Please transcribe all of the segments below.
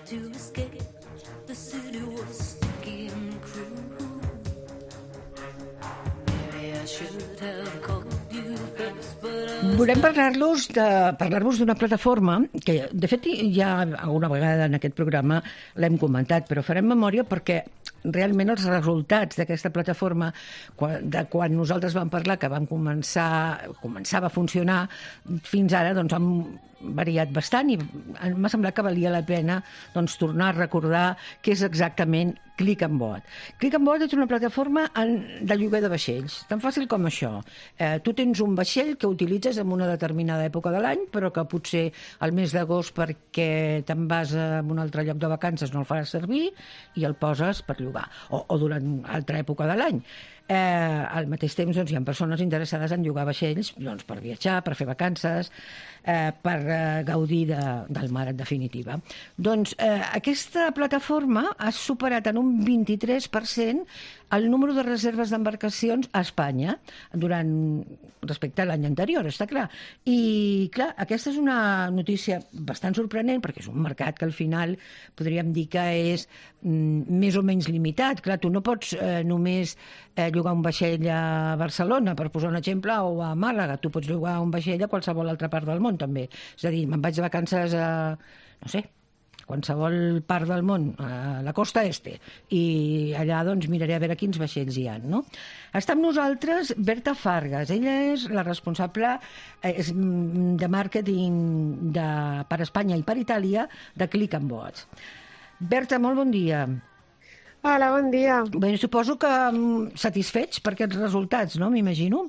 Volem parlar-vos d'una plataforma que, de fet, ja alguna vegada en aquest programa l'hem comentat, però farem memòria perquè realment els resultats d'aquesta plataforma, quan nosaltres vam parlar que començava a funcionar, fins ara doncs, han variat bastant i m'ha semblat que valia la pena tornar a recordar què és exactament Click and Boat. Click and Boat és una plataforma de lloguer de vaixells, tan fàcil com això. Tu tens un vaixell que utilitzes en una determinada època de l'any, però que potser al mes d'agost perquè te'n vas a un altre lloc de vacances no el faràs servir i el poses per llogar, o durant altra època de l'any. Al mateix temps hi ha persones interessades en llogar vaixells per viatjar, per fer vacances, per gaudir del mar, en definitiva. Doncs aquesta plataforma ha superat en un 23% el número de reserves d'embarcacions a Espanya respecte a l'any anterior, està clar. I, clar, aquesta és una notícia bastant sorprenent perquè és un mercat que al final podríem dir que és més o menys limitat. Clar, tu no pots només llogar un vaixell a Barcelona, per posar un exemple, o a Màlaga. Tu pots llogar un vaixell a qualsevol altra part del món, també. És a dir, me'n vaig de vacances a, no sé, qualsevol part del món, a la costa este, i allà miraré a veure quins vaixells hi ha, no? Està amb nosaltres Berta Fargas. Ella és la responsable de màrqueting per Espanya i per Itàlia de Click and Boat. Berta, molt bon dia. Hola, bon dia. Bé, suposo que satisfets per aquests resultats, no? M'imagino.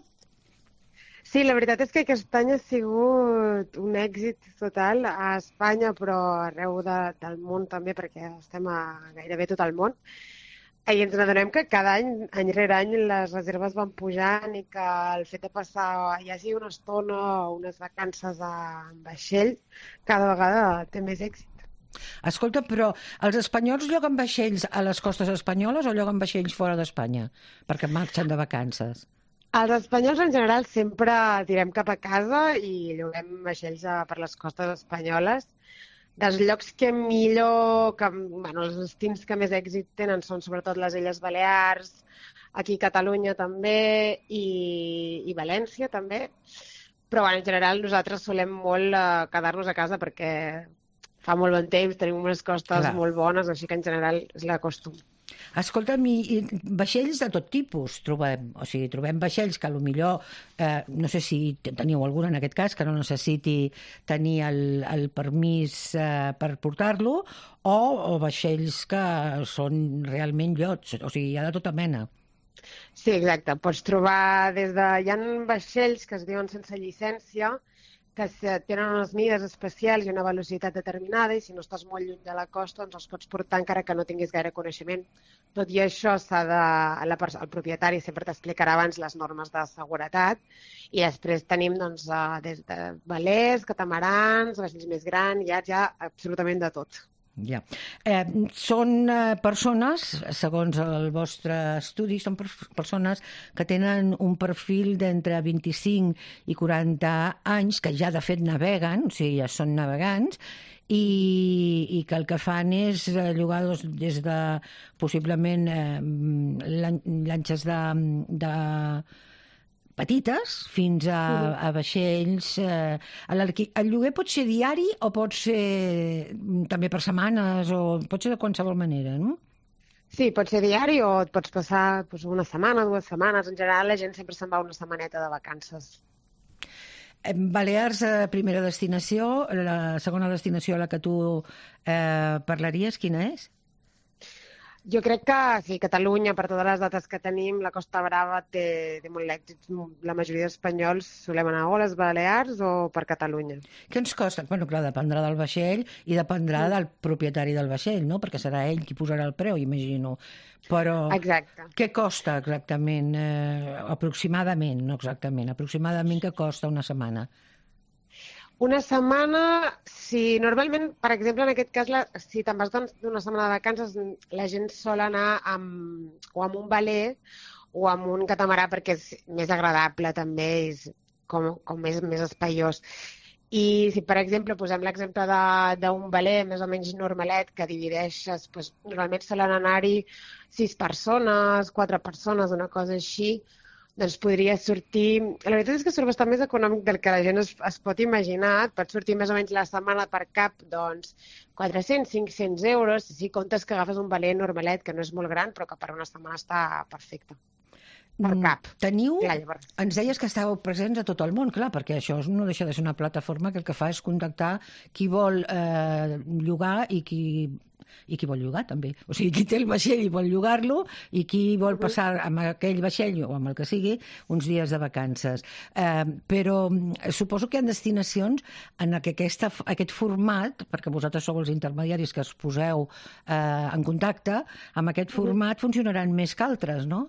Sí, la veritat és que aquest any ha sigut un èxit total a Espanya, però arreu del món també, perquè estem a gairebé tot el món. I ens adonem que cada any rere any, les reserves van pujant i que el fet de passar, ja sigui una estona o unes vacances en vaixell, cada vegada té més èxit. Escolta, però els espanyols lloguen vaixells a les costes espanyoles o lloguen vaixells fora d'Espanya perquè marxen de vacances? Els espanyols en general sempre tirem cap a casa i lloguem vaixells per les costes espanyoles. Dels llocs que millor, els destins que més èxit tenen són sobretot les Illes Balears, aquí a Catalunya també i València també. Però en general nosaltres solem molt quedar-nos a casa perquè fa molt bon temps, tenim unes costes molt bones, així que en general és la costum. Escolta'm, vaixells de tot tipus trobem. O sigui, trobem vaixells que potser, no sé si teniu algun en aquest cas, que no necessiti tenir el permís per portar-lo, o vaixells que són realment iots, o sigui, hi ha de tota mena. Sí, exacte. Pots trobar hi ha vaixells que es diuen sense llicència, que tenen unes mides especials i una velocitat determinada i si no estàs molt lluny de la costa doncs els pots portar encara que no tinguis gaire coneixement. Tot i això, el propietari sempre t'explicarà abans les normes de seguretat i després tenim des de velers, catamarans, vaixells més grans, hi ha absolutament de tot. Ja. Són persones, segons el vostre estudi, són persones que tenen un perfil d'entre 25 i 40 anys, que ja de fet naveguen, o sigui, ja són navegants, i que el que fan és llogar des de possiblement llanxes de petites fins a vaixells. El lloguer pot ser diari o pot ser també per setmanes o pot ser de qualsevol manera, no? Sí, pot ser diari o et pots passar una setmana, 2 setmanes. En general la gent sempre se'n va una setmaneta de vacances. Balears, primera destinació. La segona destinació a la que tu parlaries, quina és? Jo crec que sí, Catalunya, per totes les dates que tenim, la Costa Brava té molt èxit. La majoria d'espanyols solem anar o a les Balears o per Catalunya. Què ens costa? Bueno, clar, dependrà del vaixell i dependrà del propietari del vaixell, no? Perquè serà ell qui posarà el preu, imagino. Però exacte. Què costa exactament? Aproximadament, no exactament. Aproximadament què costa una setmana? Una setmana, si normalment, per exemple, en aquest cas, si te'n vas d'una setmana de vacances, la gent sol anar o amb un veler o amb un catamarà perquè és més agradable també, és com més espaiós. I si, per exemple, posem l'exemple d'un veler més o menys normalet que divideixes, doncs, normalment solen anar-hi 6 persones, 4 persones, una cosa així, doncs podria sortir... La veritat és que surt bastant més econòmic del que la gent es pot imaginar. Et pot sortir més o menys la setmana per cap, doncs, 400-500 euros, si comptes que agafes un veler normalet, que no és molt gran, però que per una setmana està perfecte. Per cap. Teniu... Clar, llavors. Ens deies que estàveu presents a tot el món, clar, perquè això no deixa de ser una plataforma que el que fa és contactar qui vol llogar i qui vol llogar, també. O sigui, qui té el vaixell i vol llogar-lo i qui vol passar amb aquell vaixell o amb el que sigui uns dies de vacances. Però suposo que hi ha destinacions en què aquest format, perquè vosaltres sou els intermediaris que es poseu en contacte, amb aquest format funcionaran més que altres, no?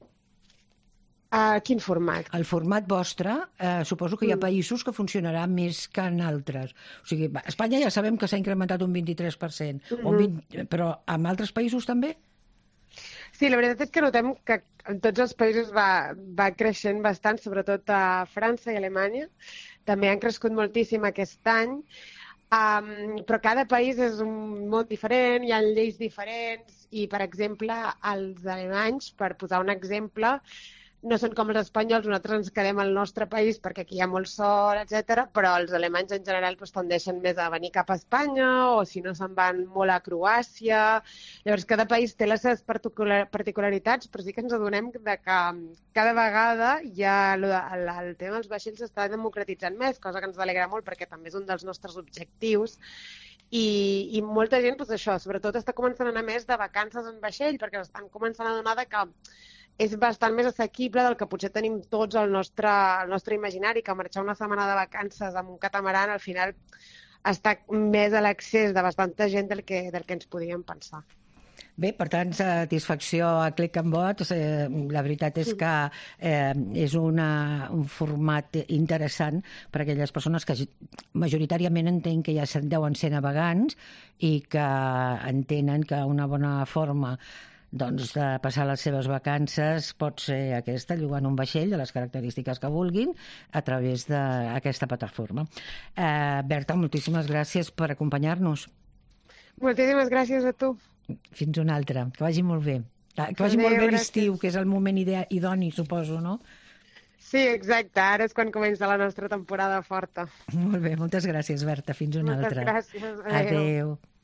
Quin format? El format vostre, suposo que hi ha països que funcionarà més que en altres. O sigui, a Espanya ja sabem que s'ha incrementat un 23%, però en altres països també? Sí, la veritat és que notem que en tots els països va creixent bastant, sobretot a França i Alemanya. També han crescut moltíssim aquest any, però cada país és un món diferent, hi ha lleis diferents i, per exemple, els alemanys, per posar un exemple, no són com els espanyols, nosaltres ens quedem al nostre país perquè aquí hi ha molt sol, etc. Però els alemanys en general tendeixen més a venir cap a Espanya o si no se'n van molt a Croàcia. Llavors cada país té les seves particularitats, però sí que ens adonem que cada vegada ja el tema dels vaixells s'està democratitzant més, cosa que ens alegra molt perquè també és un dels nostres objectius. I molta gent, doncs això, sobretot està començant a anar més de vacances en vaixell perquè estan començant a adonar que és bastant més assequible del que potser tenim tots al nostre imaginari, que marxar una setmana de vacances amb un catamaran al final està més a l'accés de bastanta gent del que ens podríem pensar. Bé, per tant, satisfacció a Click and Boat. La veritat és que és un format interessant per a aquelles persones que majoritàriament entenc que ja deuen ser navegants i que entenen que una bona forma de passar les seves vacances pot ser aquesta, llogant un vaixell de les característiques que vulguin a través d'aquesta plataforma. Berta, moltíssimes gràcies per acompanyar-nos. Moltíssimes gràcies a tu. Fins una altra. Que vagi molt bé. Que vagi molt bé l'estiu, que és el moment idoni, suposo, no? Sí, exacte. Ara és quan comença la nostra temporada forta. Molt bé, moltes gràcies, Berta. Fins una altra. Moltes gràcies. Adéu.